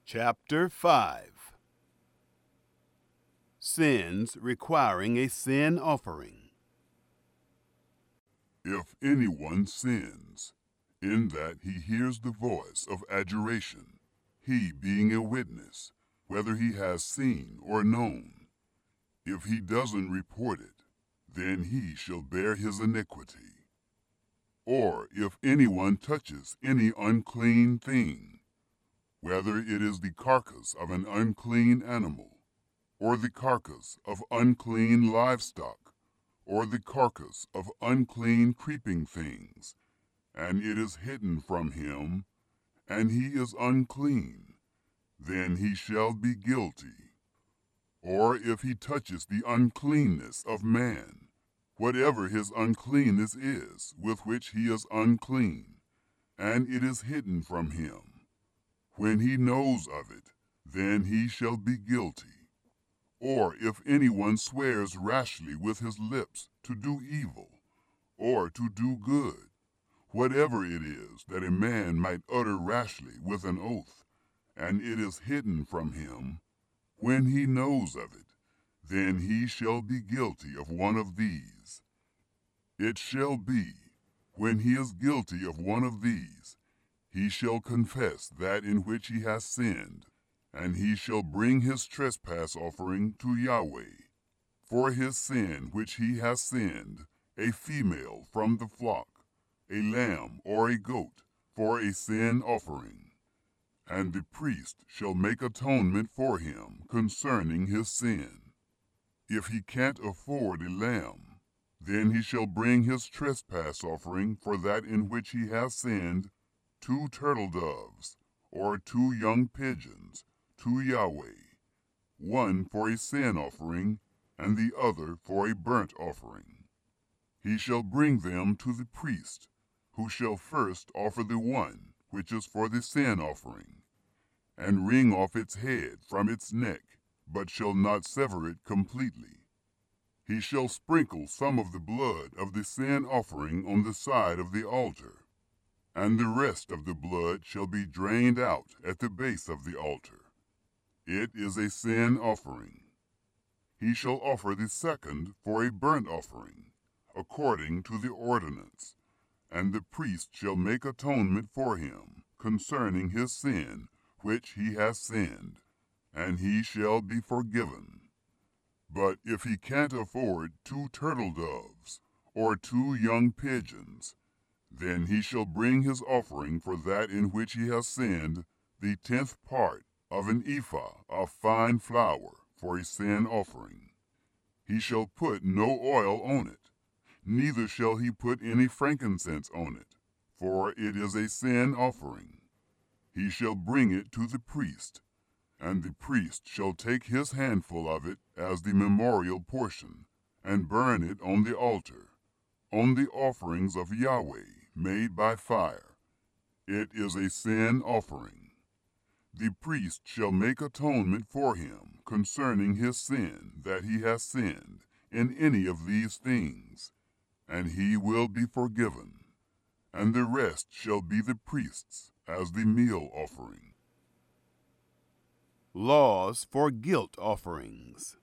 Chapter 5. Sins requiring a sin offering. If anyone sins, in that he hears the voice of adjuration, he being a witness, whether he has seen or known, if he doesn't report it, then he shall bear his iniquity. Or if anyone touches any unclean thing, whether it is the carcass of an unclean animal, or the carcass of unclean livestock, or the carcass of unclean creeping things, and it is hidden from him, and he is unclean, then he shall be guilty. Or if he touches the uncleanness of man, whatever his uncleanness is with which he is unclean, and it is hidden from him, when he knows of it, then he shall be guilty. Or if anyone swears rashly with his lips to do evil, or to do good, whatever it is that a man might utter rashly with an oath, and it is hidden from him, when he knows of it, then he shall be guilty of one of these. It shall be, when he is guilty of one of these, he shall confess that in which he has sinned, and he shall bring his trespass offering to Yahweh. For his sin which he has sinned, a female from the flock, a lamb or a goat, for a sin offering. And the priest shall make atonement for him concerning his sin. If he can't afford a lamb, then he shall bring his trespass offering for that in which he has sinned, 2 turtle doves, or 2 young pigeons, to Yahweh, one for a sin offering, and the other for a burnt offering. He shall bring them to the priest, who shall first offer the one which is for the sin offering, and wring off its head from its neck, but shall not sever it completely. He shall sprinkle some of the blood of the sin offering on the side of the altar, and the rest of the blood shall be drained out at the base of the altar. It is a sin offering. He shall offer the second for a burnt offering, according to the ordinance, and the priest shall make atonement for him concerning his sin which he has sinned, and he shall be forgiven. But if he can't afford 2 turtle doves, or 2 young pigeons, then he shall bring his offering for that in which he has sinned, the 10th part of an ephah of fine flour for a sin offering. He shall put no oil on it, neither shall he put any frankincense on it, for it is a sin offering. He shall bring it to the priest, and the priest shall take his handful of it as the memorial portion, and burn it on the altar, on the offerings of Yahweh made by fire. It is a sin offering. The priest shall make atonement for him concerning his sin that he has sinned in any of these things, and he will be forgiven, and the rest shall be the priest's as the meal offering. Laws for guilt offerings.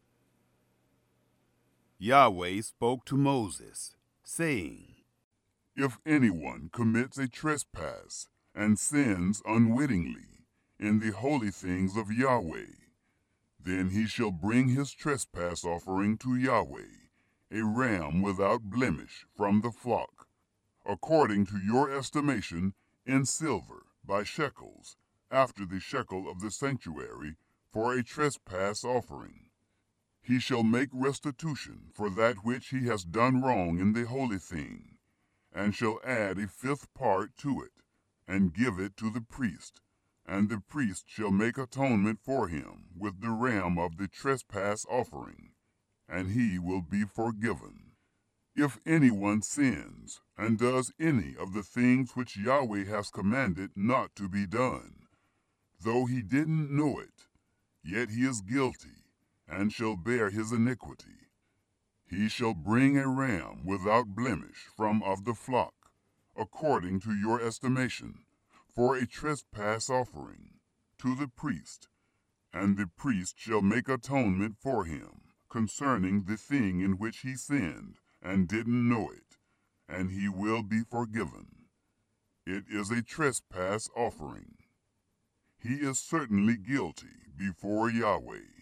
Yahweh spoke to Moses, saying, If anyone commits a trespass and sins unwittingly in the holy things of Yahweh, then he shall bring his trespass offering to Yahweh, a ram without blemish from the flock, according to your estimation in silver by shekels, after the shekel of the sanctuary, for a trespass offering. He shall make restitution for that which he has done wrong in the holy thing, and shall add a 5th part to it, and give it to the priest, and the priest shall make atonement for him with the ram of the trespass offering, and he will be forgiven. If anyone sins, and does any of the things which Yahweh has commanded not to be done, though he didn't know it, yet he is guilty, and shall bear his iniquity. He shall bring a ram without blemish from of the flock, according to your estimation, for a trespass offering. to the priest, and the priest shall make atonement for him concerning the thing in which he sinned and didn't know it, and he will be forgiven. It is a trespass offering. He is certainly guilty before Yahweh.